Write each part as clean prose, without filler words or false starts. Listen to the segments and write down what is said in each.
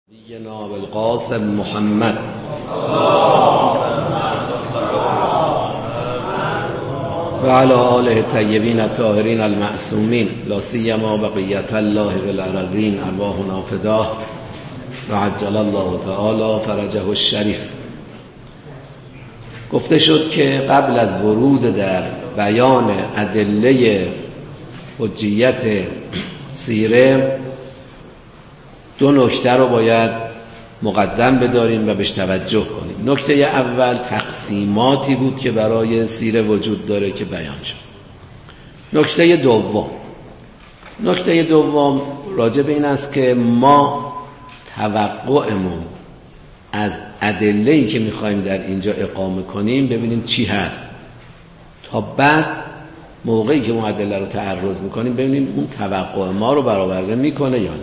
جناب القاسم محمد و علی آله الطیبین الطاهرین المعصومین لا سیما بقیة الله بالارضین ارواحنا فداه و عجل الله تعالی فرجه الشریف. گفته شد که قبل از ورود در بیان ادله حجیت سیره دو نکته رو باید مقدم بداریم و بهش توجه کنیم. نکته اول تقسیماتی بود که برای سیره وجود داره که بیان شد. نکته دوم راجع به این است که ما توقعمون از ادله‌ای که می‌خوایم در اینجا اقامه کنیم ببینیم چی هست، تا بعد موقعی که اون ادله رو تعرض می‌کنیم ببینیم اون توقع ما رو برآورده می‌کنه یا نه.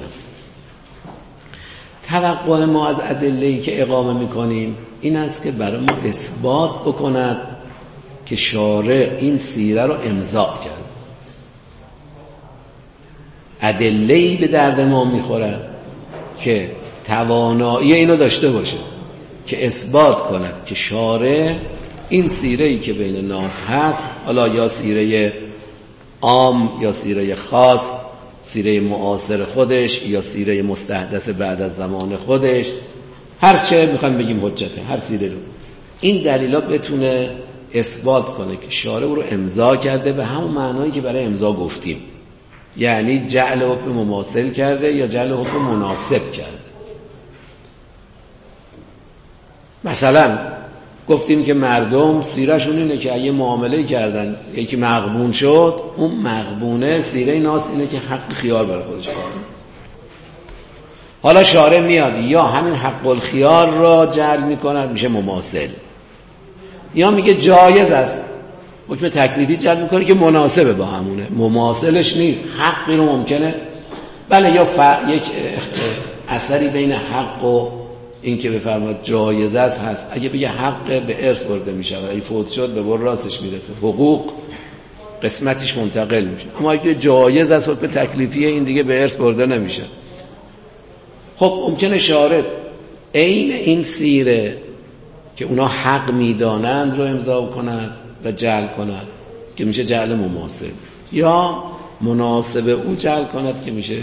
توقع ما از ادله‌ای که اقامه می‌کنیم این است که برای ما اثبات بکند که شارع این سیره رو امضا کرد. ادله‌ای به درد ما می‌خوره که توانایی اینو داشته باشه که اثبات کند که شارع این سیره‌ای که بین ناس هست، حالا یا سیره عام یا سیره خاص، سیره معاصر خودش یا سیره مستحدث بعد از زمان خودش، هر چه میخوایم بگیم حجته، هر سیره رو این دلیلا بتونه اثبات کنه که شارع او رو امضا کرده به همون معنایی که برای امضا گفتیم، یعنی جعل حکم مماثل کرده یا جعل حکم مناسب کرده. مثلا گفتیم که مردم سیرهشون اینه که اگه معامله کردن یکی مغبون شد، اون مغبونه سیره ناس اینه که حق خیار برای خودش قائل. حالا شارع میاد یا همین حق الخیار را جعل میکنه میشه مماثل، یا میگه جایز است حکم تکلیفی جعل میکنه که مناسبه با همونه، مماثلش نیست، حقی رو ممکنه بله یا یک اثری بین حق و این که بفرماد جایزه است هست. اگه بگه حق به ارث برده میشه و اگه فوت شد به بر راستش میرسه، حقوق قسمتش منتقل میشه. اما اگه جایز است حکم تکلیفیه این دیگه به ارث برده نمیشه. خب ممکنه شارع عین این سیره که اونا حق میدانند رو امضا کند و جعل کند که میشه جعل مماثل، یا مناسب او جعل کند که میشه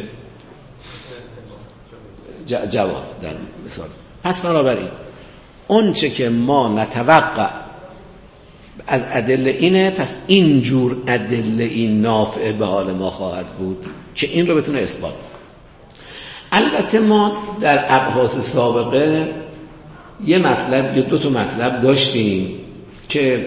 جواز در مثال. پس بنابراین اون چه که ما نتوقع از ادله اینه، پس اینجور ادله این نافع به حال ما خواهد بود که این رو بتونه اثبات کنه. البته ما در ابحاث سابقه یه مطلب یا دو تا مطلب داشتیم که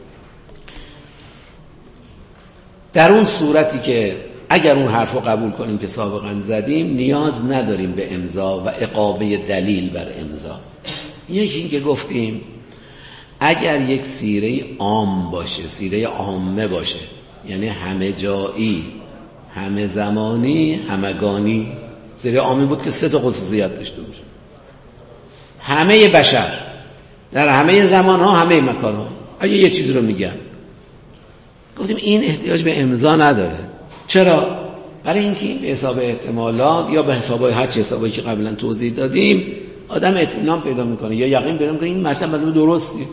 در اون صورتی که اگر اون حرف رو قبول کنیم که سابقا زدیم نیاز نداریم به امضا و اقامه دلیل بر امضا. یکی این که گفتیم اگر یک سیره عام باشه، سیره عامه باشه، یعنی همه جایی، همه زمانی، همگانی، سیره عامی بود که 3 تا خصوصیت داشته باشه، همه بشر در همه زمانها، همه مکانها. اگه یه چیزی رو میگن گفتیم این احتیاج به امضا نداره. چرا؟ برای اینکه به حساب احتمالات یا به حساب هر چه حسابی که قبلا توضیح دادیم آدم اطمینان پیدا میکنه یا یقین پیدا میکنه این مطلب مطلب درستی.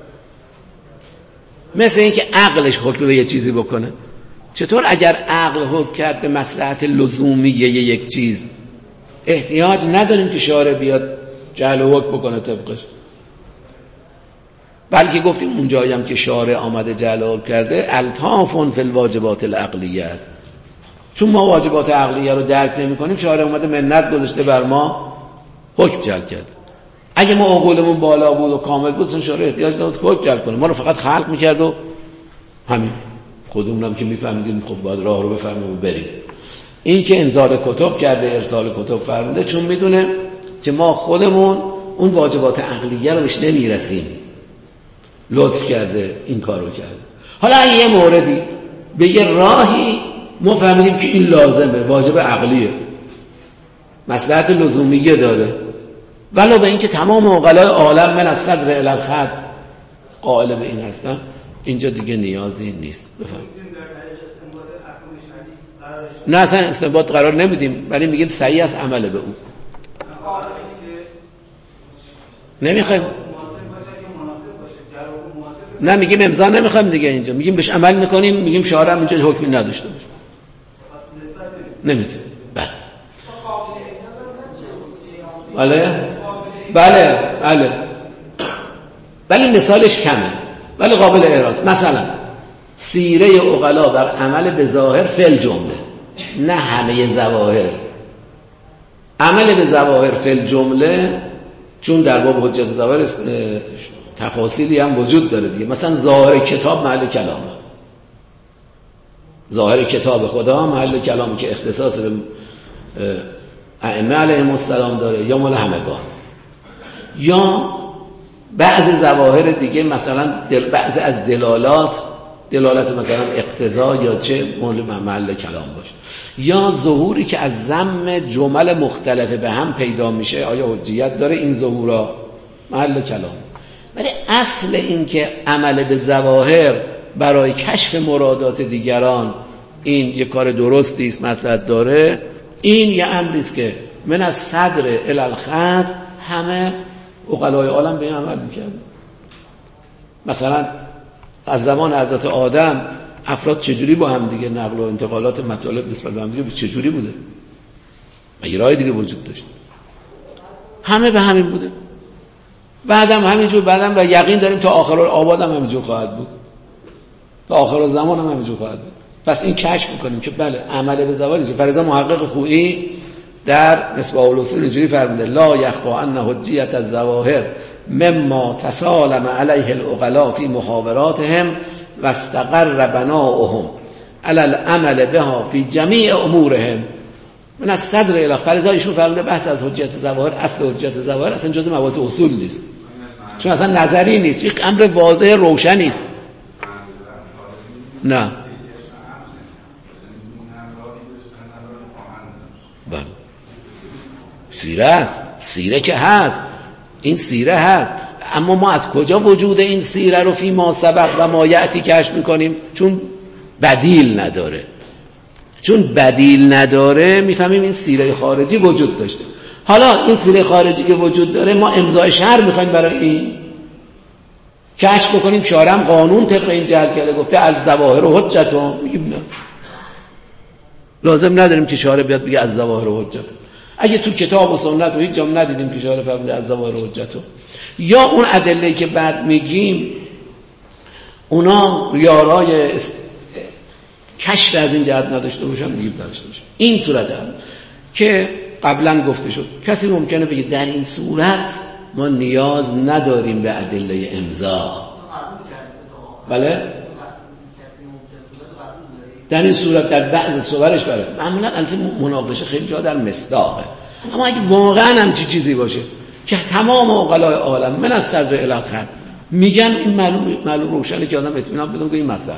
مثل اینکه عقلش حکم به یه چیزی بکنه. چطور اگر عقل حکم کرد به مصلحت لزومی یک چیز احتیاج نداریم که شارع بیاد جعل حکم بکنه طبقش، بلکه گفتیم اون جایی هم که شارع آمده جعل حکم کرده الطاف فی الواجبات العقلیه است، چون ما واجبات عقلیه رو درک نمی کنیم شارع اومده منت گذاشته بر ما حکم جعل کرده. اگه ما عقولمون بالا بود و کامل بود اصلا شارع احتیاج نداشت حکم جعل کنه، ما رو فقط خلق میکرد و همین خودمونم که میفهمیدیم خب باید راه رو بفهمیم و بریم. این که انزال کتب کرده، ارسال کتب فرموده، چون میدونه که ما خودمون اون واجبات عقلیه رو بهش نمیرسیم، لطف کرده این کارو کرده. حالا یه موردی به یه راهی ما فهمیدیم که این لازمه، واجب عقلیه، مصلحت لزومیه داره، ولو به این که تمام عقلای عالم من از صدر الی الخد قائل به این هستن، اینجا دیگه نیازی نیست. بفهم. نه اصلا استنباط قرار نمیدیم، ولی میگیم صحیح است عمل به اون. نمیخوایم، نه میگیم امضا نمیخوایم دیگه، اینجا میگیم بهش عمل میکنیم، میگیم شارع اینجا حکمی نداشته باشه، نمیتونه. بله ولی مثالش کمه ولی قابل اعراض. مثلا سیره عقلا بر عمل به ظاهر فعل جمله، نه همه ظواهر. عمل به ظواهر فعل جمله چون در باب حجت ظواهر تفاصیلی هم وجود داره دیگه. مثلا ظاهر کتاب محل کلامه، ظاهر کتاب خدا محل کلامی که اختصاص به ائمه علیهم السلام داره یا مال همگان، یا بعض ظواهر دیگه مثلا بعض از دلالت مثلا اقتضا یا چه محل کلام باشه، یا ظهوری که از ضم جمل مختلفه به هم پیدا میشه آیا حجیت داره این ظهورا، محل کلام. ولی اصل این که عمل به ظواهر برای کشف مرادات دیگران این یه کار درستی است، مصلحت داره، این یه امری است که من از صدر الی الخد همه عقلای عالم به این عمل میکردن. مثلا از زمان حضرت آدم افراد چجوری با هم دیگه نقل و انتقالات مطالب نسبت به هم دیگه چجوری بوده؟ مگه راه دیگه وجود داشت؟ همه به همین بوده. بعدم همینجور، بعدم و یقین داریم تا آخر آباد هم همینجور خواهد بود، تا آخر زمان هم همینجور خواهد بود. پس این کشف میکنیم که بله عمل به ظواهر اینجا. فرضاً محقق خویی در مصباح الاصول اینجوری فرموده لا یخفی ان حجیت الظواهر مما تسالم علیه العقلاء فی محاوراتهم و استقر بناؤهم علی العمل بها فی جمیع امورهم من از صدر الی فرضاً ایشون فرموده بحث از حجیت ظواهر، اصل حجیت ظواهر اصلا جزء مباحث اصول نیست، چون اصلا نظری نیست، یک امر واضح روشنی است. نه بله سیره است، سیره که هست، این سیره هست، اما ما از کجا وجود این سیره رو فی ما سبق و ما یأتی کشف میکنیم؟ چون بدیل نداره. چون بدیل نداره میفهمیم این سیره خارجی وجود داشته. حالا این سیره خارجی که وجود داره ما امضای شرع میخوایم برای این کشف بکنیم، شارع هم قانون طبق این جهت کرده گفته الظواهر حجت، میگیم نه، لازم نداریم که شارع بیاد بگه الظواهر حجت. اگه تو کتاب و سنت و هیچ جا ندیدیم که شارع فرموده الظواهر حجت، یا اون ادله که بعد میگیم اونا یارای کشف از این جهت نداشته باشن، میگیم نداشته باشن. این صورت هم که قبلا گفته شد کسی ممکنه بگه در این صورت ما نیاز نداریم به ادله امضا. بله در این صورت در بعض صورش بله معمولا البته مناقشه خیلی جا در مصداقه، اما اگه واقعا هم چیزی باشه که تمام عقلای عالم من از صدر الی الخد میگن این معلوم روشنه که آدم اطمینان بدون که این مسئله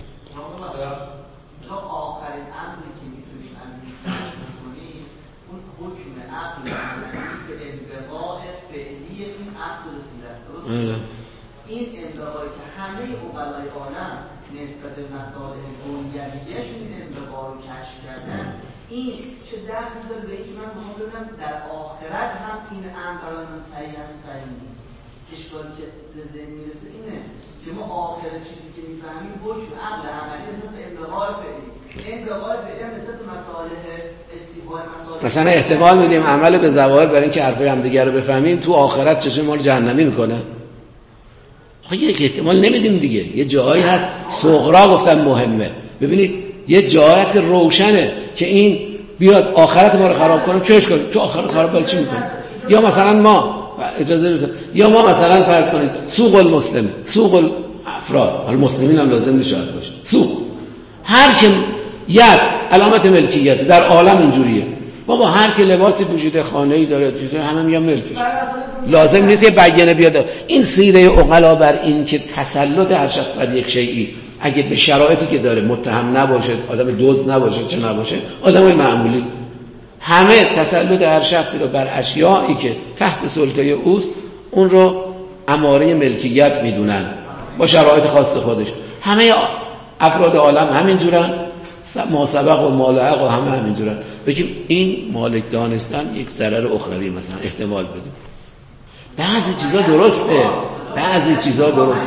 آخرین امری که میتونیم از این کنیم اون حکم عقل به انبغاء فعلی این اصل رسیده است. درست؟ این انبغایی که همه عقلای عالم نسبت به مسائل بنیادیشون این انبغا رو کشف کردن، این چه دخلی داره به اینکه من میخوام ببینم در آخرت هم این امر برای من صحیح است و صحیح نیست؟ اشکالی که به ذهن میرسه اینه که ما آخر چیزی که میفهمیم حکم عقل عملی نسبت به انبغاء فعلی، انبغاء فعلی نسبت به مصالح استیفای مصالح. مثلا احتمال میدیم عمل به ظواهر برای اینکه حرفای همدیگه رو بفهمیم تو آخرت چه ما رو جهنمی میکنه. آخه یک احتمال نمیدیم دیگه. یه جایی هست صغرا گفتن مهمه. ببینید یه جایی هست که روشنه که این بیاد آخرت ما رو خراب کنه، چش کنیم تو آخرت خراب برای چی میکنه؟ یا مثلا ما اجازه بدید، یا ما مثلا فرض کنید سوق المسلم، سوق الافراد، المسلمین هم لازم نشه باشه، سوق هر که یک علامت ملکیت در عالم اینجوریه، بابا هر که لباسی پوشیده خانه‌ای داره چیزی همه میگن ملکش، لازم نیست یه بیانیه بیاد. این سیره عقلا بر این که تسلط هر شخص بر یک شیئی اگه به شرایطی که داره متهم نباشه، آدم دزد نباشه، چه نباشه، آدمای معمولی، همه تسلط هر شخصی رو بر اشیایی که تحت سلطه اوست اون رو اماره ملکیت میدونن با شرایط خاص خودش. همه افراد عالم همین جورن، ما سبق و مالحق و همه همینجورن. بگیم این مالک دانستن یک ضرر اخروی مثلا احتمال بدیم. بعضی چیزا درسته، بعضی چیزا درست.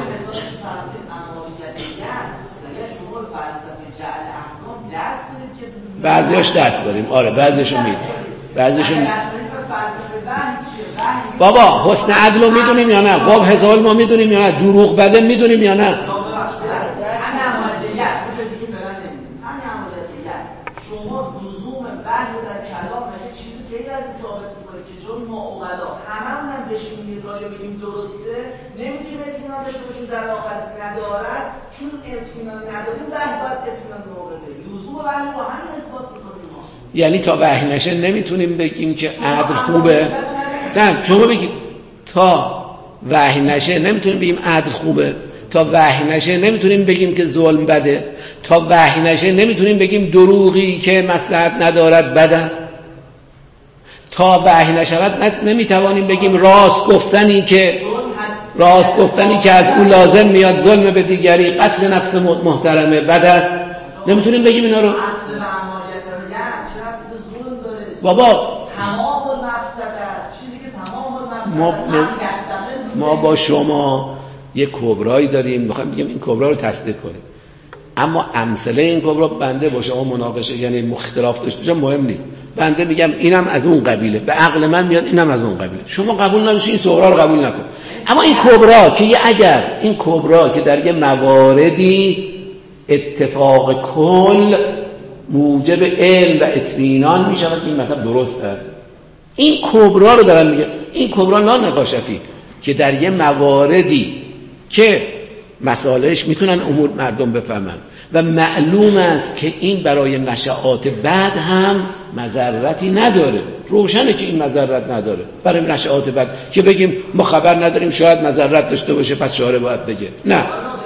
بعضیاش دست داریم، آره بعضیشو میدیم، بعضیشو بابا حسن عدل رو میدونیم یا نه؟ باب هزال ما میدونیم یا نه؟ دروغ بده میدونیم یا نه؟ شما لزوم بحث در کلام مگه چیزی غیر از ثابت می‌کنه که چون ما اوغلا هممون هم بشیم یه کاری بگیم درسته، نمیتونیم اطمینان داشته باشیم در آخرت ندارد، چون اطمینان نداریم وحی باید اطمینان موقعه لزوم وحی با همین اثبات می‌کنیم ما. یعنی تا وحی نشه نمیتونیم بگیم که عدل خوبه. نه شما بگید تا وحی نشه نمیتونیم بگیم عدل خوبه، تا وحی نشه نمیتونیم بگیم که ظلم بده، تا وحی نشه نمیتونیم بگیم دروغی که مصلحت ندارد بد است، تا وحی نشود نمیتوانیم بگیم راست گفتنی که از اون لازم میاد ظلم به دیگری، قتل نفس محترمه بد است. نمیتونیم بگیم اینا رو. بابا تمام مفسد است، چیزی که تمام مفسد ما با شما یه کبرایی داریم، میخوایم بگیم این کبرا رو تصدیق کنیم، اما امثله این کبرا بنده با شما مناقشه یعنی اختلاف داشته باشه مهم نیست. بنده میگم اینم از اون قبیله، به عقل من میاد اینم از اون قبیله، شما قبول نداشتی این صغرا رو قبول نکن. اما این کبرا که اگر این کبرا که در یه مواردی اتفاق کل موجب علم و اطمینان میشود این مطلب درست است، این کبرا رو دارن میگه. این کبرا نانقاشتی که در یه مواردی که مسائلش میتونن امور مردم بفهمن و معلوم است که این برای نشأات بعد هم مضرتی نداره، روشنه که این مضرت نداره برای نشأات بعد که بگیم ما خبر نداریم شاید مضرت داشته باشه پس شارع باید بگه. نه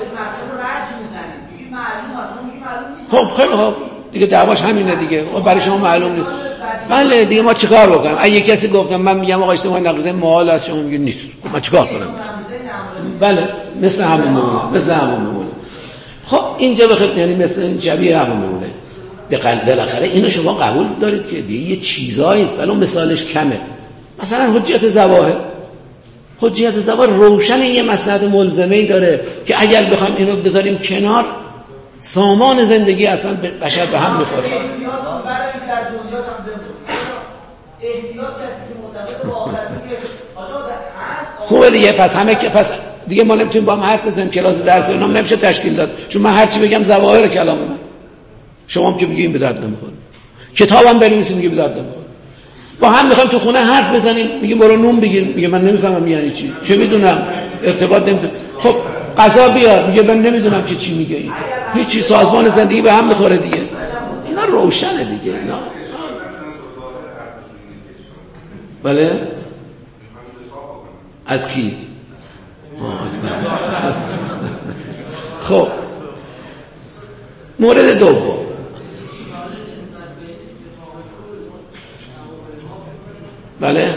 خب خیلی خوب دیگه دعواش همینه دیگه، برای شما معلوم نیست. بله دیگه ما چیکار بکنم؟ اگه کسی گفتم من میگم آقا اجتماع نقضه محال است، شما میگید نیست، ما چیکار کنم؟ بله مثل همون میمونه. خب اینجا بخاطر یعنی مثل این شبیه همون میمونه. بالاخره اینو شما قبول دارید که دیگه یه چیزایی است ولی مثالش کمه. مثلا حجیت ظواهر روشن یه مصلحت ملزمه‌ای داره که اگر بخوایم اینو بذاریم کنار سامان زندگی اصلا بشر به هم میخوره. خوبه دیگه، پس دیگه ما نمیتونیم با هم حرف بزنیم، کلاس درس اینا نمیشه تشکیل داد، چون من هر چی بگم ظواهر کلام من، شما هم که میگی این به درد نمیخوره، کتابم بنویسیم میگه به درد نمیخوره. با هم میخوایم تو خونه حرف بزنیم میگیم برو نون بگیر، میگه من نمیفهمم یعنی چی، چه میدونم ارتباط نمیدونم. خب غذا بیار، میگه من نمیدونم که چی میگه، این هیچ چیز سازمان زندگی به هم میخوره دیگه. اینا روشنه دیگه اینا. بله از کی؟ خب مورد دوم بله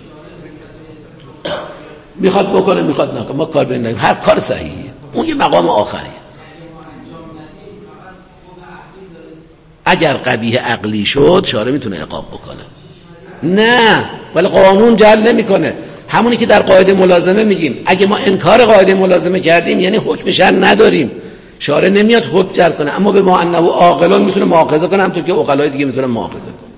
میخواد بکنه میخواد نکنه ما کار بین هر کار صحیحه، اون یه مقام آخریه. اگر قبیح عقلی شد شارع میتونه عقاب بکنه، نه ولی قانون جعل نمیکنه. همونی که در قاعده ملازمه میگیم اگه ما انکار قاعده ملازمه کردیم یعنی حکم شرع نداریم، شارع نمیاد حکم جعل کنه، اما به ما انه عاقلان میتونه مؤاخذه کنه، همونطور که عقلای دیگه میتونه مؤاخذه کنه.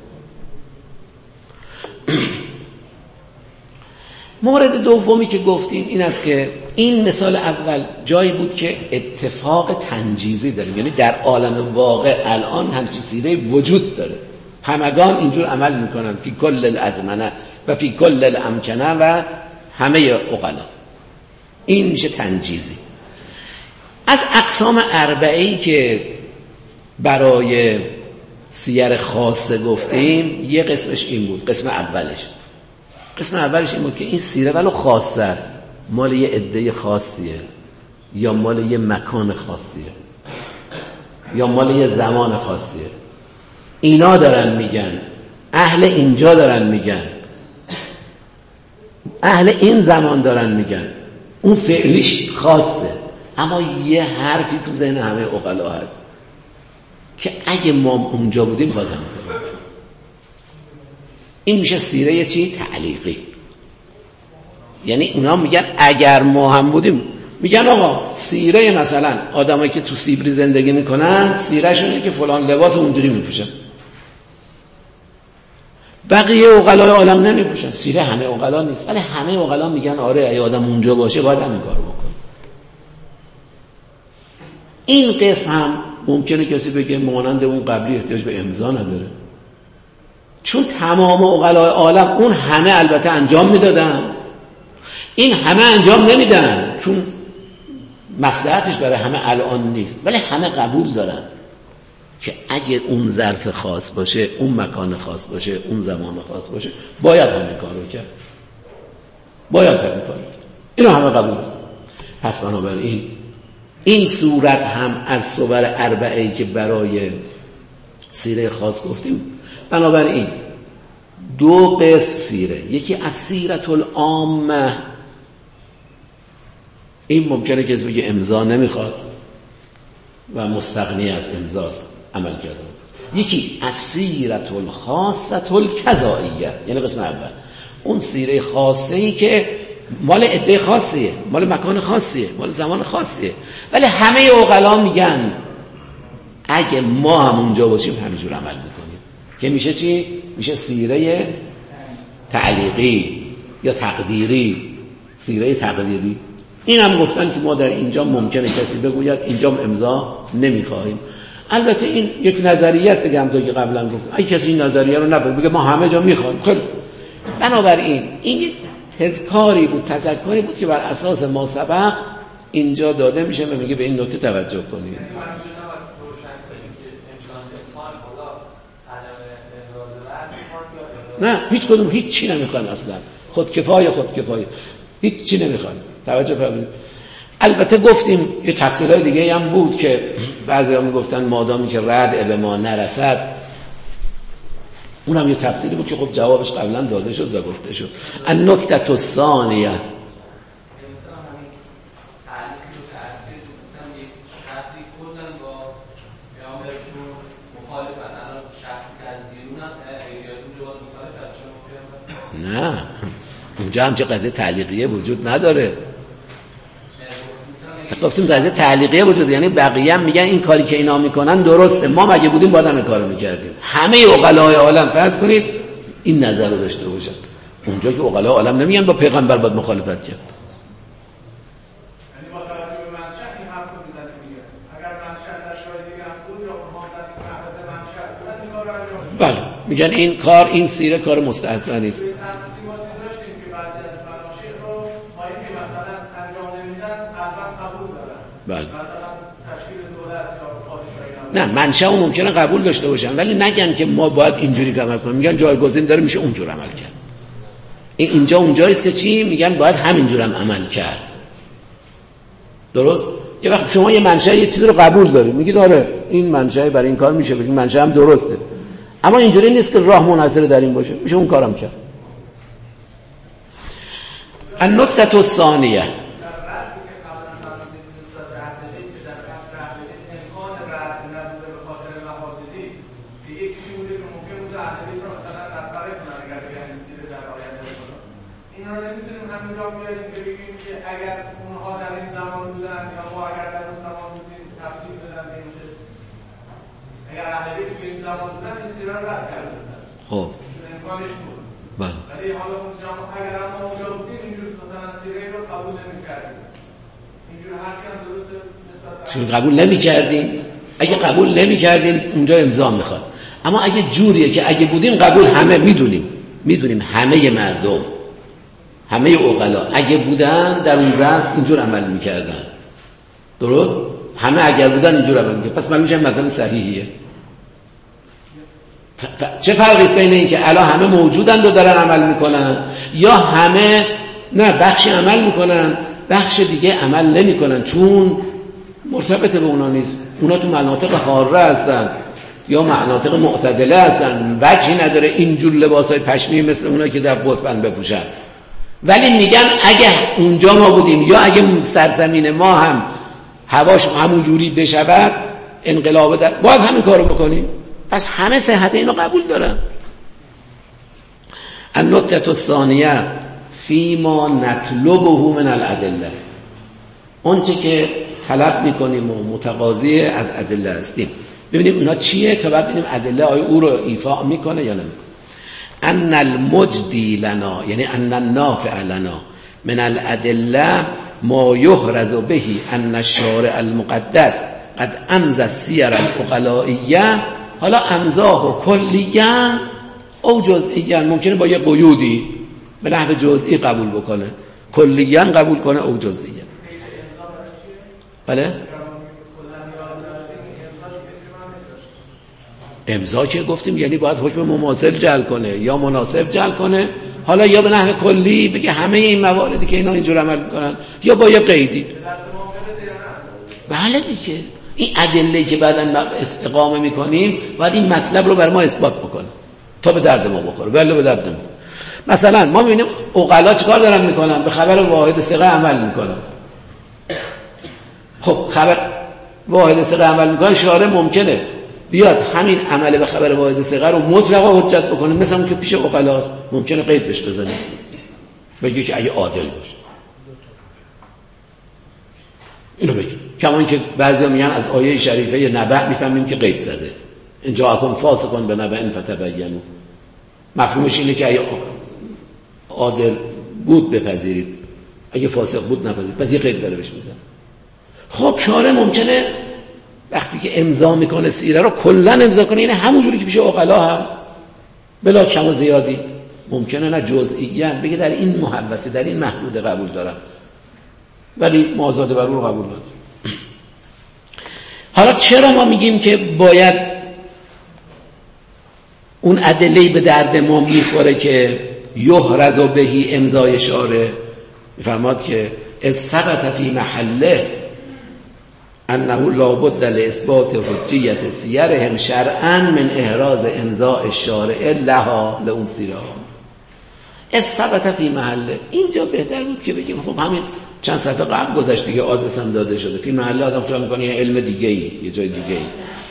مورد دومی که گفتیم این است که این مثال اول جایی بود که اتفاق تنجیزی داریم، یعنی در عالم واقع الان همچین سیره وجود داره، همگان اینجور عمل میکنن فی کل الازمنه و فی کل الامکنه و همه عقلا. این میشه تنجیزی. از اقسام اربعه‌ای که برای سیر خاصه گفتیم یه قسمش این بود. قسم اولش این بود که این سیره ولو خاصه است مال یه عده خاصیه یا مال یه مکان خاصیه یا مال یه زمان خاصیه، اینا دارن میگن، اهل اینجا دارن میگن، اهل این زمان دارن میگن، اون فعلیش خاصه، اما یه حرفی تو ذهن همه عقلا هست که اگه ما اونجا بودیم باید هم میکنیم. این میشه سیره چی؟ تعلیقی. یعنی اونا میگن اگر ما هم بودیم، میگن آقا سیره مثلا آدمایی که تو سیبری زندگی میکنن سیره شونه که فلان لباس اونجوری میپوشن، بقیه عقلای عالم نمیپوشن. سیره همه عقلا نیست، ولی همه عقلا میگن آره اگه آدم اونجا باشه باید همین کارو بکنه. این قسم هم ممکنه کسی بگه مانند اون قبلی احتیاج به امضا نداره، چون تمام عقلای عالم اون همه البته انجام میدادن، این همه انجام نمیدن چون مصلحتش برای همه الان نیست، ولی همه قبول دارن که اگه اون ظرف خاص باشه، اون مکان خاص باشه، اون زمان خاص باشه، باید همین کارو کرد، باید همین کارو کرد. اینو همه قبول دارن. پس بنابراین این صورت هم از صور اربعه‌ای که برای سیره خاص گفتیم. بنابراین دو قسم سیره، یکی از سیرت العامه، این ممکنه کسی بگه امضا نمیخواد و مستغنی از امضا عمل کرده. یکی از سیرت الخاصه الکذائیه، یعنی قسم اول اون سیره خاصه‌ای که مال عده خاصیه، مال مکان خاصیه، مال زمان خاصیه، ولی همه عقلا میگن اگه ما هم اونجا باشیم همینجور عمل میکنیم، که میشه چی؟ میشه سیره تعلیقی یا تقدیری، سیره تقدیری. این هم گفتن که ما در اینجا ممکنه کسی بگوید اینجا امضا نمیخواهیم. البته این یک نظریه است دیگه، همونطور که قبلا گفتم اگه کسی این نظریه رو نبود بگه ما همه جا میخوایم، خیلی بنابراین این تذکاری بود، تذکری بود که بر اساس ما سبق اینجا داده میشه و میگه به این نکته توجه کنید. نه هیچ کدوم هیچ چی نمیخوان، اصلا خودکفایه هیچ چی نمیخوان. توجه فرمایید. البته گفتیم یه تفسیرهای دیگه هم بود که بعضی‌ها میگفتن مادامی که رد به ما نرسد، اونم یه تفسیری بود که خب جوابش قبلا داده شد و گفته شد. النکته الثانیه نه اونجا هم چه قضیه تعلیقیه وجود نداره. گفتیم قضیه تعلیقیه وجود، یعنی بقیه هم میگن این کاری که اینا میکنن درسته، ما مگه بودیم باید همین کارو میکردیم. همه عقلای عالم فرض کنید این نظر رو داشته باشن، اونجا که عقلای عالم نمیگن با پیغمبر باید مخالفت کرد. یعنی با توجه به منشأ این حرف رو میزنه، میگه اگر منشأ در جای دیگه هم بود یا اونها در این محرز منشأ بودن این کار رو انجام میدن. بله میگن این کار، این سیره کار مستحسنی است. بله. نه منشأ ممکنه قبول داشته باشن ولی نگن که ما باید اینجوری عمل کنیم، میگن جایگزین داره میشه اونجور عمل کرد. اینجا اونجاییست که چی میگن باید همینجور هم عمل کرد. درست؟ یه وقت شما یه منشأ یه چیزی رو قبول دارید، میگید آره این منشأ برای این کار میشه، بگید منشأ هم درسته، اما اینجوری نیست که راه منحصر در این باشه، میشه اون کارم کرد. النکته الثانیه اگر اونها در این زمان بودن یا ما اگر در اون زمان بودیم تفسیر بدن به این چیز، اگر اهلی توی این زمان بودن این سیره رو رد کرده بودن، خب امکانش بود. بله. ولی حالا اونجا اگر ما اونجا بودیم اینجور مثلا سیره رو قبول نمی‌کردیم، اینجور حرفی هم درسته نسبت به چون قبول نمی‌کردیم. اگه قبول نمی‌کردیم اونجا امضا می‌خواد، اما اگه جوریه که اگه بودیم قبول، همه میدونیم همه مردم، همه عقلا اگه بودن در اون ظرف اینجور عمل میکردن، درست؟ همه اگر بودن اینجور عمل میکردن، پس من میشه مطلب صحیحیه. چه فرقی است بین این که الان همه موجودن و دارن عمل میکنن یا همه نه بخشی عمل میکنن بخش دیگه عمل نمیکنن چون مرتبط به اونا نیست، اونا تو مناطق حاره هستن یا مناطق معتدله هستن، وجهی نداره اینجور لباسای پشمی مثل اونا که در قطبن بپوشن. ولی میگن اگه اونجا ما بودیم یا اگه سرزمین ما هم هواش همون جوری بشود انقلاب در باید همین کارو بکنیم. پس همه صحت اینو قبول دارن. النکته الثانیه فیما نطلبه من الادله، اون چه که طلب میکنیم و متقاضی از ادله هستیم. ببینیم اونا چیه تا بعد ببینیم ادله آیا او رو ایفا میکنه یا نمیکنه. ان المجدی لنا، یعنی ان النافع لنا من الادله ما یحرز به ان الشارع المقدس قد امضى السیر العقلائیه. حالا امضاه کلیه او جزئیه، ممکنه با یه قیودی به نحو جزئی قبول بکنه، کلیه قبول کنه او جزئیه. بله امضا که گفتیم یعنی باید حکم مماثل جعل کنه یا مناسب جعل کنه، حالا یا به نحو کلی بگه همه این مواردی که اینا اینجور عمل میکنن، یا با یه قیدی. بله دیگه این ادله که بعداً استقامه میکنیم باید این مطلب رو بر ما اثبات بکنه تا به درد ما بخوره، ولی به درد ما. مثلا ما میبینیم عقلا چیکار دارن میکنن؟ به خبر واحد ثقه عمل میکنن. خب خبر واحد ثقه عمل میکنن، شارع ممکنه بیاد همین عمل به خبر واحد ثقه رو مطلقا حجت بکنه، مثلا اون که پیش عقلاست ممکنه قید بهش بزنه، بگه که اگه عادل باشه اینو بگه. کمان که بعضیا میگن از آیه شریفه نبأ میفهمیم که قید زده، اینجا اکن فاسقون به نبأ فتبینوا، مفهومش اینه که اگه عادل بود بپذیرید، اگه فاسق بود نپذیرید، پس یه قید داره بهش میزنه. خب شارع ممکنه وقتی که امضا میکنه سیره رو کلا امضا کنه، یعنی همون جوری که پیش عقلا هست بلا کم و زیادی، ممکنه نه جزئیاً بگه در این محبت در این محدود قبول دارم ولی مازاده بر اون قبول ندارم. حالا چرا ما میگیم که باید اون ادله‌ای به درد ما میخوره که یحرز بهی امضای شارع؟ میفرماد که از ثبت فی محله انه لابد لاثبات حجیت سیرهم شرعا من احراز امضاء الشارع لها لون سیره. از ثبت فی محله، اینجا بهتر بود که بگیم خب همین چند صفحه قبل گذشت دیگه، آدرس هم داده شده. فی محله آدم خیال می‌کنه یه علم دیگه‌ای، یه جای دیگه‌ای.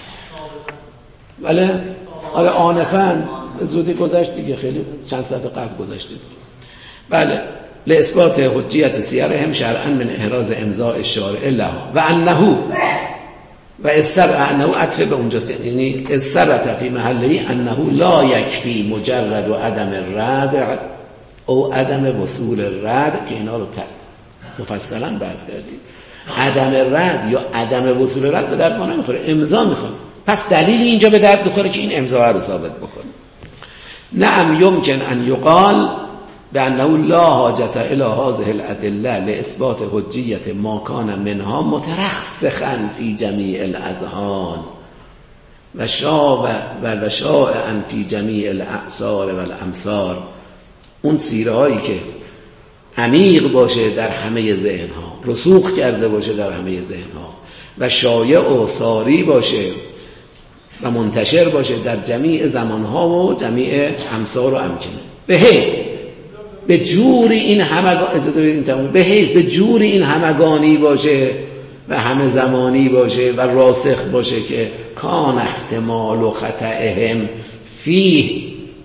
بله آره آنفن زودی گذشت دیگه، خیلی چند صفحه قبل گذشت دیگه. بله لاثبات حجیت سیرهم شرعا من احراز امضاء الشارع لها و انه و انه عطف به اونجاست، یعنی ثبت فی محله انه لا یکفی مجرد و عدم الرد او عدم وصول الرد، که اینا رو مفصلا بحث کردیم. عدم رد یا عدم وصول رد به درد ما نمیخوره، امضا میخواد. پس دلیل اینجا به درد بخوره که این امضا رو ثابت بکنه. نعم یمکن ان یقال بأنه لا حاجت الى هذه الادله لاثبات حجیت ما کان منها مترسخا فی جمیع الاذهان و شائعا فی جمیع الاعصار و الامصار. اون سیره هایی که عمیق باشه در همه ذهن ها، رسوخ کرده باشه در همه ذهن ها و شایع و ساری باشه و منتشر باشه در جمیع زمان ها و جمیع امصار و امکنه، به حیث به جوری این به جوری این همگانی باشه و همه زمانی باشه و راسخ باشه که کان احتمال و خطأهم فیه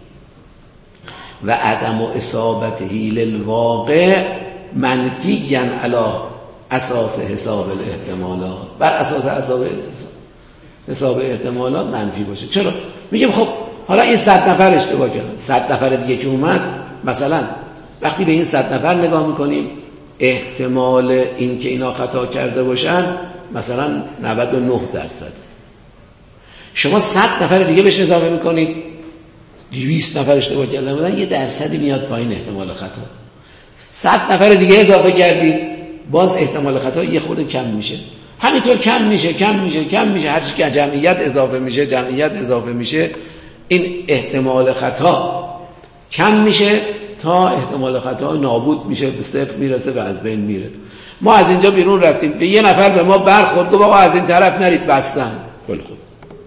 و عدم اصابته للواقع منفیاً علی اساس حساب الاحتمالات، بر اساس حساب احتمالات منفی باشه. چرا؟ میگیم خب حالا این 100 نفر اشتباه کردن، 100 نفر دیگه که اومد، مثلا وقتی به این 100 نفر نگاه میکنیم احتمال این که اینا خطا کرده باشن مثلا 99%. شما 100 نفر دیگه بهش اضافه میکنید 200 نفر اشتباه کرده بودن، یه درصدی میاد پایین احتمال خطا. 100 نفر دیگه اضافه کردید باز احتمال خطا یه خورده کم میشه، همینطور کم میشه هر چی که جمعیت اضافه میشه این احتمال خطا کم میشه تا احتمال خطا نابود میشه، به صفر میرسه و از بین میره. ما از اینجا بیرون رفتیم، به یه نفر به ما برخورد گفت آقا از این طرف نرید بستن، خیلی خوب،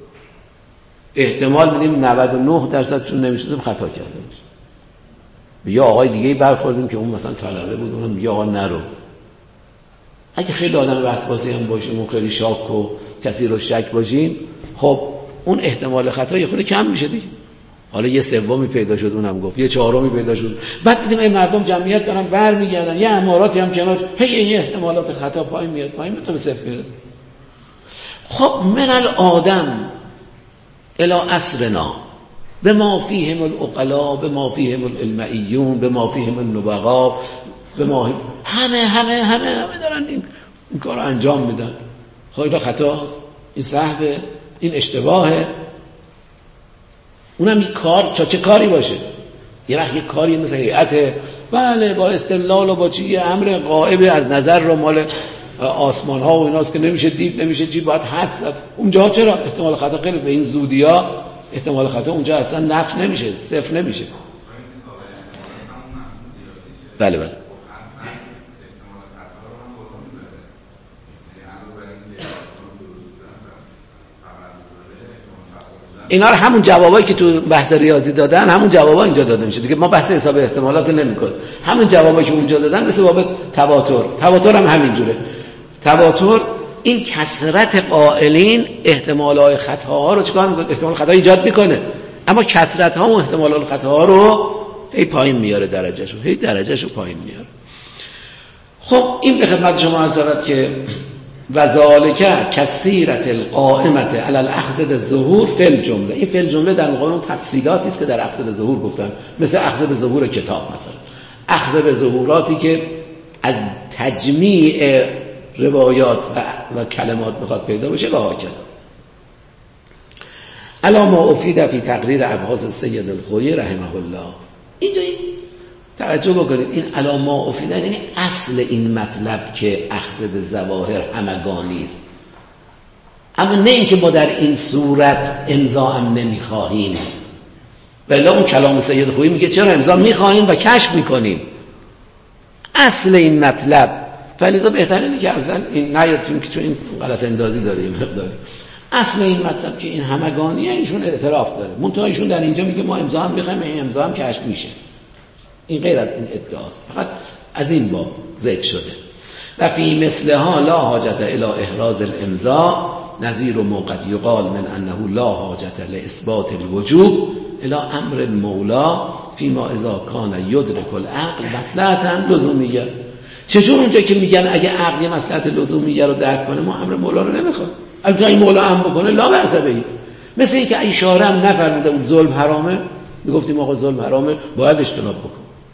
احتمال میدیم 99% چون نمیشدیم خطا کرده باشه. به یه آقای دیگه برخوردیم که اون مثلا طلبه بود، اونم میگه آقا نرو، اگه خیلی آدم وسواسی هم باشیم و خیلی شاک و کسی رو شک باشیم، خب اون احتمال خطا یه خود کم میشه دیگه. حالا یه سومی پیدا شد، اونم گفت یه چهارمی پیدا شد، بعد دیدیم این مردم جمعیت دارن برمیگردن، یه اماراتی هم کنار، این احتمالات خطا پایین میاد، پایین تا به صفر میرسه. خب من الآدم الی عصرنا بما فیهم العقلاء بما فیهم العلمئیون بما فیهم النبغا بما همه دارن این کارو انجام میدن. خب این خطاست، این سهوه، این اشتباهه. اونم این کار چه کاری باشه؟ یه وقت یه کاری مثل هیئت، بله با استدلال و با چی، یه امر غائب از نظر رو مال آسمان ها و ایناست که نمیشه دید، نمیشه چی، باید حد زد. اونجا چرا احتمال خطا خیلی به این زودیا احتمال خطا اونجا اصلا نفی نمیشه، صفر نمیشه. بله اینا رو همون جوابایی که تو بحث ریاضی دادن، همون جوابا اینجا داده میشه دیگه. ما بحث حساب احتمالات نمی‌کنیم. همون جوابایی که اونجا دادن مثل باب تواتر هم همینجوره. تواتر این کثرت قائلین احتمالات خطاها رو چیکار می‌کنه؟ احتمال خطا ایجاد می‌کنه، اما کثرت ها و احتمالات خطاها رو هی پایین میاره، درجهشو پایین میاره. خب این به خدمت شما عرض شود که وذالک کثیرت القائمه علی الاخذ بالظهور فی الجمله. این فی الجمله در قانون تفصیلاتی است که در اخذ بالظهور گفتن، مثل اخذ بالظهور کتاب، مثلا اخذ بالظهوراتی که از تجمیع روایات و کلمات میخواد پیدا بشه و هاکذا. الا ما افید فی تقریر ابحاث السید الخوئی رحمه الله. اینجا توجه بکنید، این الا ما افید یعنی اصل این مطلب که اخذ بالظواهر همگانی است، اما نه اینکه ما در این صورت امضا هم نمیخواهیم. بله اون کلام سید خویی میگه چرا امضا میخواهیم و کشف میکنیم. اصل این مطلب فلیدا بهتره اینه که اصلا این نیاتیم که چون این غلط اندازی داره این مقداری. اصل این مطلب که این همگانیه، ایشون اعتراف داره، منتها ایشون در اینجا میگه ما امضا هم میخوایم، این امضا هم کشف میشه. این غیر از این ادعاست، فقط از این باب ذکر شده. و فی مثلها لا حاجت الی احراز الامضاء نظیر موقت یقال من انه لا حاجت لاثبات الوجوب الی امر المولا فیما اذا کان یدرک العقل مصلحتا لزومیه. چجور اونجا که میگن اگه عقل یه مصلحت لزومیه رو درک کنه ما امر مولا رو نمیخواد، اگه این مولا امر بکنه لا بأس به. مثل اینکه این شارع هم نفرموده بود ظلم حرامه، میگفتیم آقا ظلم حرامه باید اجتناب بکن.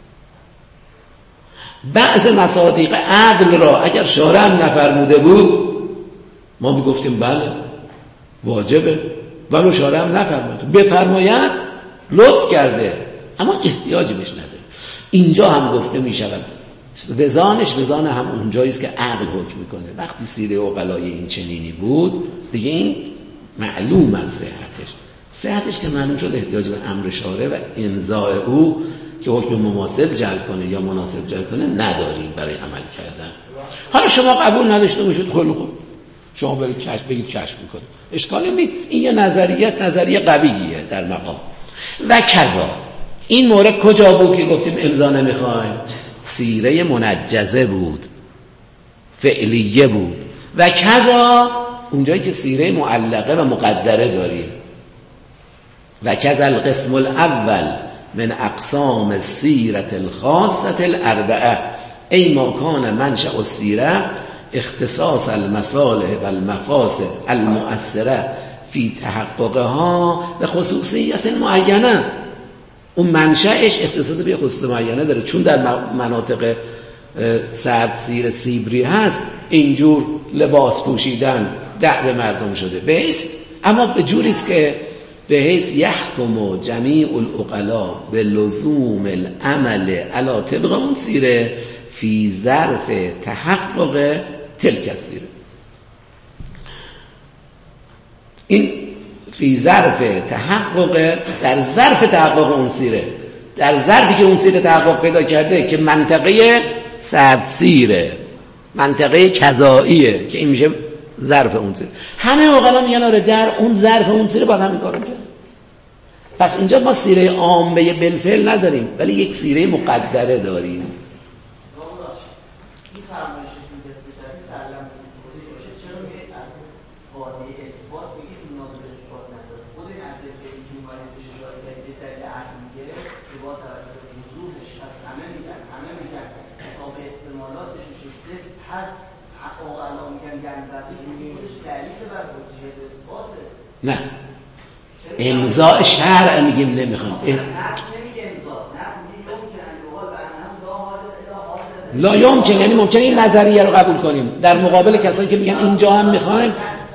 بعض مصادیق عدل را اگر شارع هم نفرموده بود ما میگفتیم بله واجبه، ولو شارع هم نفرموده، بفرماید لطف کرده اما احتیاجی بهش نداره. اینجا هم گفته میشود وزان هم اونجایی است که عقل حکم میکنه. وقتی سیره عقلای این چنینی بود دیگه این معلوم از صحتش که معلوم شد احتیاج به امر شارع و امضاء او که حکم مماثل جلب کنه یا مناسب جلب کنه نداریم برای عمل کردن. حالا شما قبول نداشته باشید خیلی خوب، شما برید بگید کشف میکنه، اشکالی نیست. این یه نظریه است، نظریه قویه در مقام. و کذا این مورد کجا بود که گفتیم امضا نمیخوایم؟ سیره منجزه بود، فعلیه بود. و کذا اونجایی که سیره معلقه و مقدره داریم. و کذا القسم الاول من اقسام السیرة الخاصة الاربعه ای ما کان منشأ السیره اختصاص المصالح و المفاسد المؤثره فی تحققها به خصوصیت معینه. اون منشأش اختصاص به خصوصیت معینه داره، چون در مناطق سرد سیر سیبری هست اینجور لباس پوشیدن دعوه مردم شده بهش، اما به جوریست که به حیث یحکم جمیع العقلاء به لزوم العمل علی طبق اون سیره فی ظرف تحقق تلک السیره. این فی ظرف تحقق، در ظرف تحقق اون سیره، در ظرفی که اون سیره تحقق پیدا کرده که منطقه سردسیره، منطقه کذاییه که این میشه ظرف اون سیره. همه عقلا میگن آره در اون ظرف اون سیره باید همین کارو کرد. پس اینجا ما سیره عامه بالفعل نداریم ولی یک سیره مقدره داریم. این فرمایشی که کسی که سلام توضیح باشه چرا میگه از قاعده اثبات میگه این ناظر اثبات نداره خود این ادله که اومده بشه اشاره کرده دلیل عقلی میگیره که با توجه به وضوحش از همه میگن حساب احتمالاتش میشه صفر هست عقلا میگن گندقی این خودش دلیل بر حجیت اثباته. نه امضاء شرع میگیم نمیخوام لا یمکن، یعنی ممکنه این نظریه رو قبول کنیم در مقابل کسانی که میگن اینجا هم میخوایم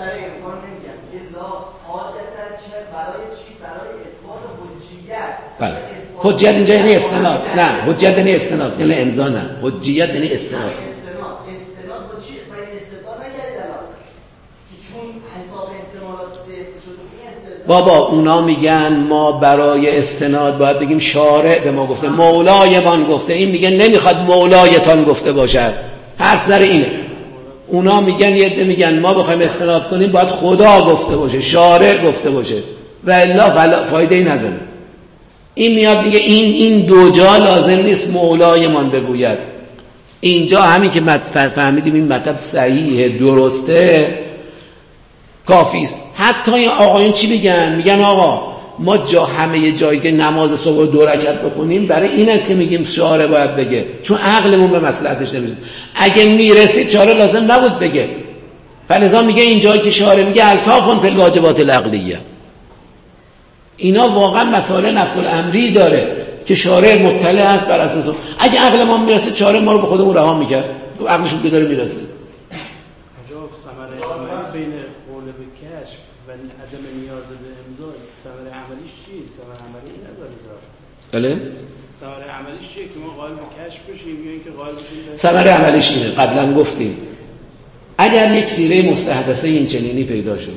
بله. حجیت اینجا یعنی استناد، نه حجیت یعنی استناد، یعنی امضا نه، حجیت یعنی استناد. استناد با چی؟ باید استدلال نکردید الان که چون حساب احتمالات صفر شده این استدلال. بابا اونا میگن ما برای استناد باید بگیم شارع به ما گفته، مولایمان گفته، این میگن نمیخواد مولایتان گفته باشد، حرف در اینه. اونا میگن یه عده میگن ما بخوایم استناد کنیم باید خدا گفته باشه، شارع گفته باشه و الا فایده ای نداره. این میاد میگه این دو جا لازم نیست مولایمان بگوید. اینجا همین که فهمیدیم این مطلب صحیحه درسته کافی است. حتی این آقایون چی میگن آقا ما همه جایی که نماز صبح 2 رکعت بخونیم برای این است که میگیم شارع باید بگه، چون عقلمون به مصلحتش نمیرسه. اگه میرسید شارع لازم نبود بگه. فلذا میگه این جایی که شارع میگه التاف فی الواجبات العقلیه. اینا واقعا مسائل نفس الامری داره که شارع مطلع است بر اساس. اگه عقل ما میرسه شارع ما رو به خودمون رها میکرد، تو عقلشون که داره میرسه. عجب ثمره عملی بین قول به کشف و عدم نیاز به امضا ثمره عملیش چیه؟ ثمره عملی نداره بله؟ ثمره عملیش چیه که ما قائل به کشف بشیم یا اینکه قائل بشیم؟ ثمره عملیش اینه قبلا گفتیم اگر یک سیره مستحدثه این چنینی پیدا شد،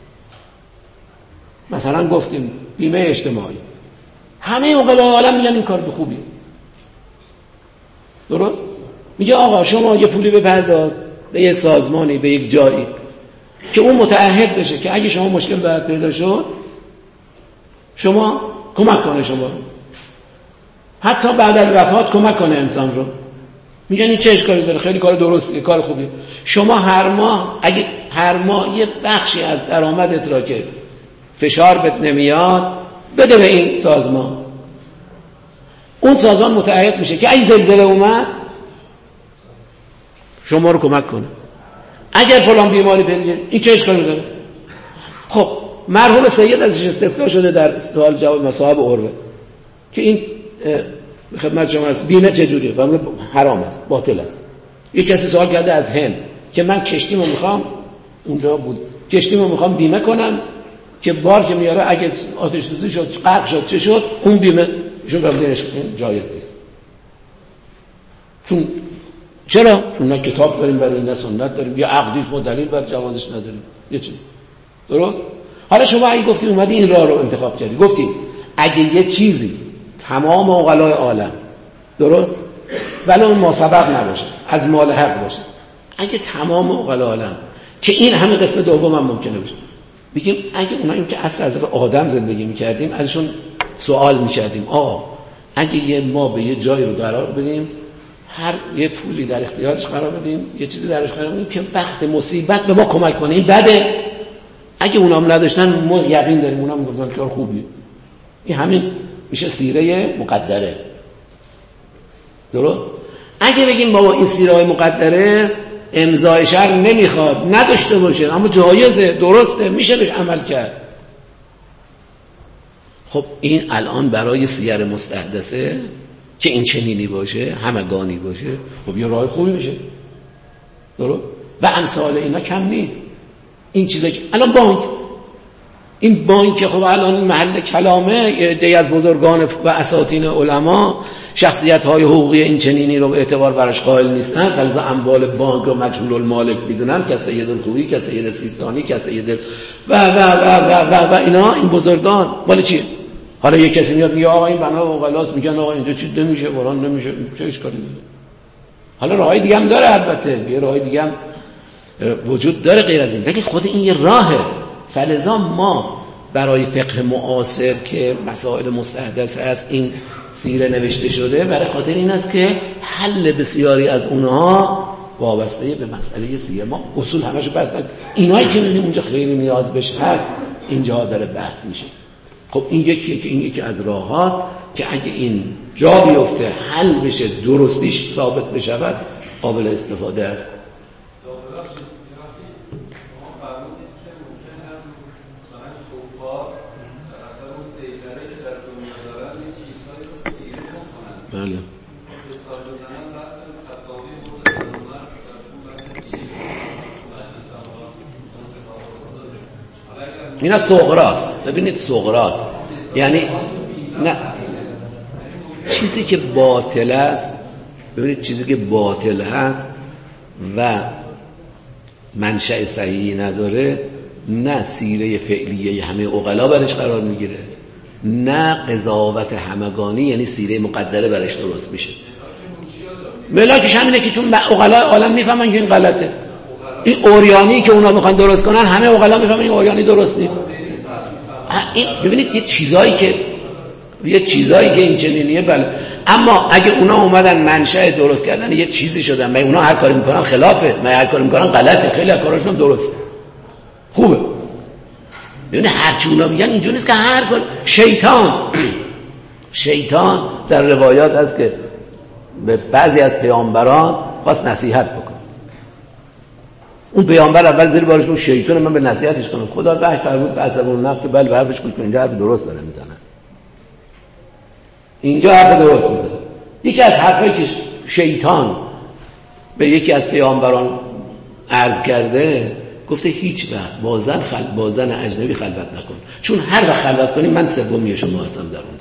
مثلا گفتیم بیمه اجتماعی، همه عقلای عالم میگن این کار به خوبیه، درست؟ میگه آقا شما یه پولی بپرداز به یک سازمانی به یک جایی که اون متعهد بشه که اگه شما مشکل برات پیدا شد شما کمک کنه، شما حتی بعد از وفات کمک کنه انسان رو. میگن این چه اشکالی داره؟ خیلی کار درستیه، کار خوبیه. شما هر ماه اگه هر ماه یه بخشی از درآمدت را که فشار بهت نمیاد بده به این سازمان، اون سازمان متعهد میشه که اگه زلزله اومد شما رو کمک کنه. اگر فلان بیماری پیدا این چه اشکالی داره؟ خب مرحوم سید ازش استفتا شده در سوال جواب مصاحب عروه که این خدمت شما است بیمه چجوریه؟ فرمود حرام است، باطل است. یک کسی سوال کرده از هند که من کشتیمو میخوام، اونجا بود، کشتیمو میخوام بیمه کنم که بار که میاره اگه آتش سوزی شد غرق شد چه شد، اون بیمه ایشون فرمودش جایز نیست. چون چرا؟ چون نه کتاب داریم برای نه سنت داریم، یا عقدیش ما دلیل بر جوازش نداریم، یه چیز. درست؟ حالا شما اگه گفتی اومدی این راه رو انتخاب کردی، گفتی اگه یه چیزی تمام عقلای عالم، درست؟ ولی اون ما سبب نباشه، از مال حق باشه، اگه تمام عقلای عالم که این همه قسم دوم هم ممکنه باشه، بگیم اگه اونایی که اصل از آدم زندگی میکردیم ازشون سوال میکردیم اگه ما به یه جایی رو قرار بدیم، هر یه پولی در اختیارش قرار بدیم، یه چیزی درش قرار بدیم که وقت مصیبت به ما کمک کنه، این بده؟ اگه اونام نداشتن ما یقین داریم اونام میگن کار خوبیه. این همین میشه سیره مقدره. درست؟ اگه بگیم بابا این سیره مقدره امضای شرع نمیخواد نداشته باشه، اما جایزه، درسته، میشه بهش عمل کرد، خب این الان برای سیر مستحدثه که این چنینی باشه، همگانی باشه، خب یه راه خوبی میشه. درست؟ و امثال اینا کم نیست. این چیزا که الان این بانک خب الان محل کلامه، یه عده‌ای از بزرگان و اساطین علما شخصیت‌های حقوقی این چنینی رو به اعتبار براش قائل نیستن، فلذا اموال بانک رو مجهول المالک میدونن، که سید الخویی، که سید سیستانی، که سید و اینا، این بزرگان مال چیه؟ حالا یک کسی میاد میگه آقا این بنا اوغلاس، میگن آقا اینجا چیز نمیشه، قرآن نمیشه، چه اشکالی داره؟ حالا راهی دیگه هم داره، البته یه راهی دیگه هم وجود داره غیر از این، ولی خود این یه راهه. فلذا ما برای فقه معاصر که مسائل مستحدث است این سیره نوشته شده، برای خاطر این است که حل بسیاری از اونها وابسته به مسئله سیه. ما اصول همشو بس نکنیم، اینایی که می‌بینیم اونجا خیلی نیاز بهش هست اینجا داره بحث میشه. خب این یکیه که این یکی از راه هاست که اگه این جا بیفته حل بشه درستیش ثابت بشود قابل استفاده است. بله. اینا صغراست. ببینید صغراست، یعنی نه چیزی که باطل است، ببینید چیزی که باطل هست و منشأ صحیحی نداره، نه سیره فعلیه همه عقلا برش قرار میگیره، نه قضاوت همگانی یعنی سیره مقدره برش درست میشه. ملاکش همینه که چون عقلا عالم میفهمن که این غلطه. این اوریانی که اونا میخوان درست کنن همه عقلا میفهمن این اوریانی درست نیست. این ببینید یه چیزایی که این چنینیه. بله، اما اگه اونا اومدن منشأ درست کردن یه چیزی شدن، من اونا هر کاری میکنن خلافه، من هر کاری میکنن غلطه، خیلی از کاراشون درسته خوبه. ببینید هرچی اونا میگن اینجوری نیست که هر کار. شیطان در روایات هست که به بعضی از پیامبران خواست نصیحت بکنه. اون پیامبر اول زیر بارش بود شیطان من به نصیحتش کنم، خدا وحی فرمود به عصبون نقد که بله حرفش گوش کن، اینجا حرف درست داره میزنه، اینجا حرف درست میزنه. یکی از حرفایی که شیطان به یکی از پیامبران عرض کرده گفته هیچ وقت با زن اجنبی خلوت نکن، چون هر وقت خلوت کنی من سومی شما هستم در اونجا.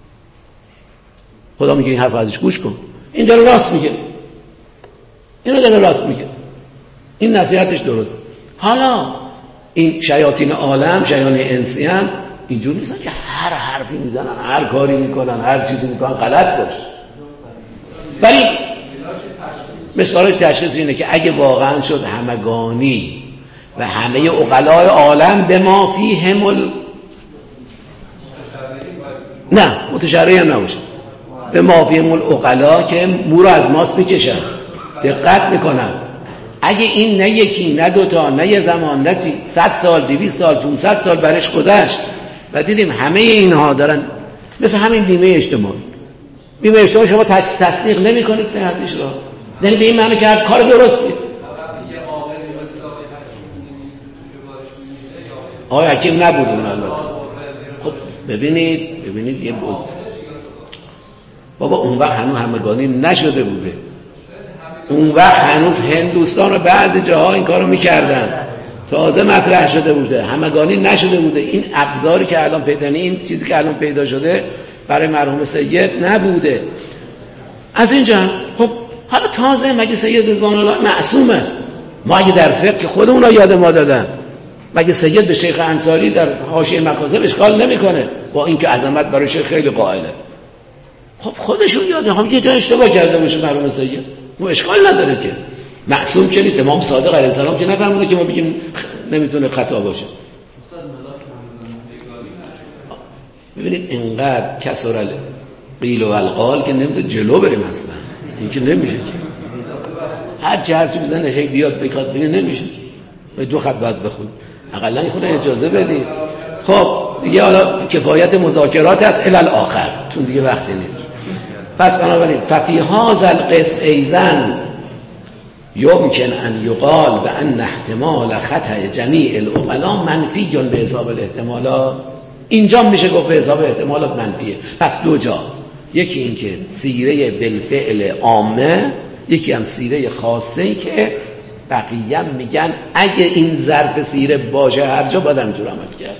خدا میگه این حرف ازش گوش کن، این داره راست میگه، اینو داره راست میگه، این نصیحتش درست. حالا این شیاطین عالم، شیاطین انسی هم اینجور نیستن که هر حرفی میزنن، هر کاری میکنن، هر چیزی میکنن غلط باشه. ولی مثالش تشخیص اینه که اگه واقعا شد همگانی و همه عقلای عالم به ما فیهم نه متشرعی هم نباشه، به ما فیهم العقلا که مو رو از ماست میکشن، دقت میکنن. اگه این نه یکی نه دوتا نه یه زمان نه 100 سال 200 سال 500 سال برش گذشت و دیدیم همه اینها دارن مثل همین بیمه اجتماعی شما تصدیق نمی کنید صحتش را، یعنی به این معنی که هر کار درستی. آقای حکیم نبود اون البته. خب ببینید یه بابا اون وقت هنوز همگانی نشده بوده، اون وقت هنوز هندوستان و بعضی جاها این کارو میکردن، تازه مطرح شده بوده، همگانی نشده بوده. این ابزاری که الان پیدا، این چیزی که الان پیدا شده برای مرحوم سید نبوده. از اینجا خب حالا تازه مگه سید رضوان الله معصوم است؟ ما اگه در فقه خودمون یاد ما دادن، مگه سید به شیخ انصاری در حاشیه مکاسب اشکال نمیکنه با اینکه عظمت برای شیخ خیلی قائله؟ خب خودشون یاده هم یه جای اشتباه کرده باشه مرحوم سید، ما اشکال نداره که معصوم که نیست. امام صادق علیه السلام که نفرموده که ما بگیم نمیتونه خطا باشه. ببینید اینقدر کسر قیل و القال که نمیشه جلو بریم اصلا، این که نمیشه که هرچی بزنه هی بیاد بکات بگه نمیشه که 2 خط باید بخون، اقلا خود اجازه بدید. خب دیگه حالا کفایت مذاکرات است الی الاخر، چون دیگه وقتی نیست. پس بنابراین ففی هذا القسم ایزن یمکن ان یقال و ان احتمال خطأ جمیع العقلا منفی به حساب الاحتمالات. اینجا میشه گفت به حساب احتمالات منفیه. پس 2 جا، یکی این که سیره بالفعل عامه، یکی هم سیره خاصه که بقیه میگن اگه این ظرف سیره باشه هر جا باید همجور عمل کرد.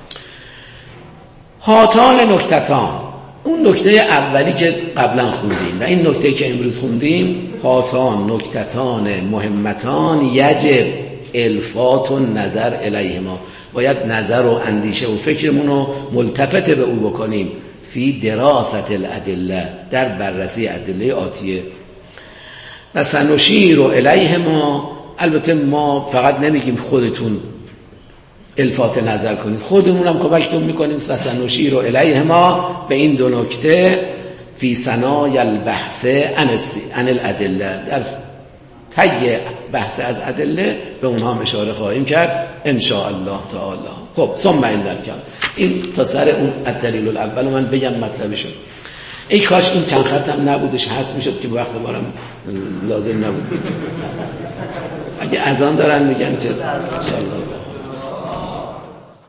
هاتان نکتتان، اون نکته اولی که قبلا خوندیم و این نکته که امروز خوندیم، هاتان نکتتان مهمتان یجب الفات و نظر الیهما، باید نظر و اندیشه و فکرمون رو ملتفت به او بکنیم فی دراست الادله، در بررسی ادله آتیه. و سنشیر الیهما، البته ما فقط نمیگیم خودتون الفات نظر کنید، خودمون هم کمکتون میکنیم. و سنشیر الیهما، به این 2 نکته فی ثنای البحث عن الادله، در طی بحث از ادله به اونها هم اشاره خواهیم کرد ان شاء الله تعالی. خب ثم این درکم این تا سر اون الدلیل الاول من بگم مطلبشو. ای کاش این چند خط هم نبودش، حذف میشد که وقت بارم لازم نبود. اگه اذان دارن میگن که ان شاء الله